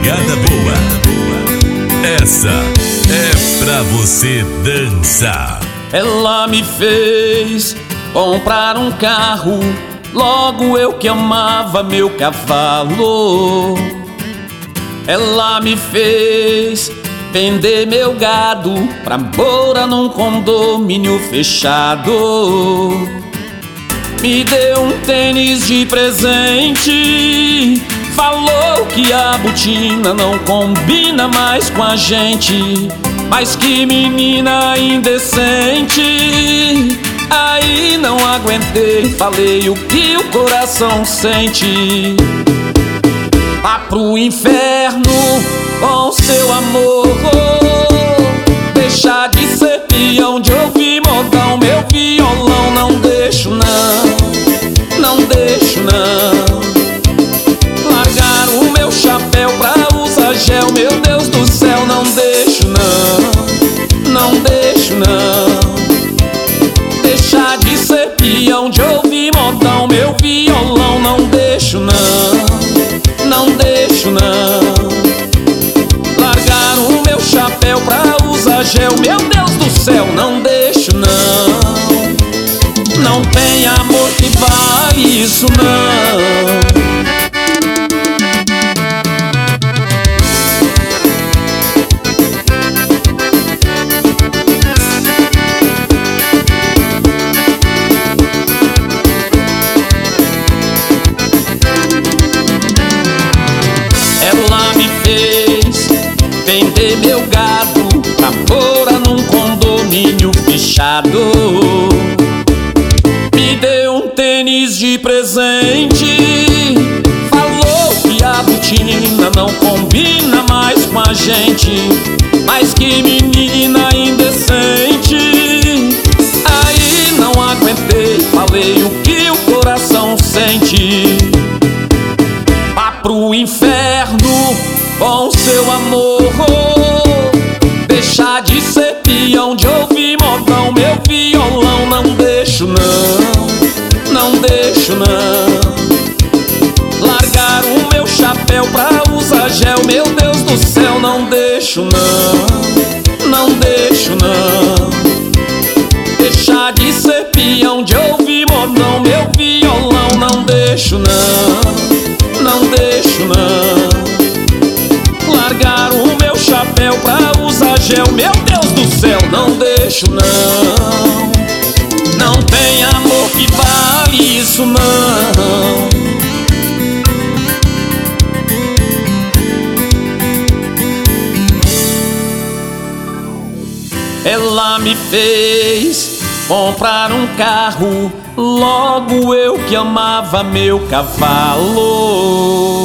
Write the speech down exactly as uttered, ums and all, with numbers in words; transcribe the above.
pegada boa. Essa é pra você dançar. Ela me fez comprar um carro, logo eu que amava meu cavalo. Ela me fez vender meu gado pra morar num condomínio fechado. Me deu um tênis de presente, falou que a botina não combina mais com a gente. Mas que menina indecente, aí não aguentei, falei o que o coração sente. Vá pro inferno com seu amor, deixa de ser peão de ouvir modão. Meu violão não deixo não, não deixo não. Largar o meu chapéu pra usar gel, meu Deus do céu, não deixo não, não deixo não. Deixar de ser peão de ouvir modão, meu violão não deixo não, não deixo não. Largar o meu chapéu pra usar gel, meu Deus do céu, não deixo não. Não tem amor que vale isso não. Ela me fez vender meu gado pra morar num condomínio fechado. Me deu um tênis de presente, falou que a botina não combina mais com a gente. Mas que menina indecente, aí não aguentei, falei o que o coração sente. Vá pro inferno com seu amor, deixar de ser peão de ouvir modão. Meu violão não deixo não, não deixo não. Largar o meu chapéu pra usar gel, meu Deus do céu, não deixo não, não deixo não. Deixar de ser peão de ouvir modão, meu violão não deixo não, não deixo não. Largar o meu chapéu pra usar gel, meu Deus do céu, não deixo não. Não tem amor que vale isso não. Ela me fez comprar um carro, logo eu que amava meu cavalo.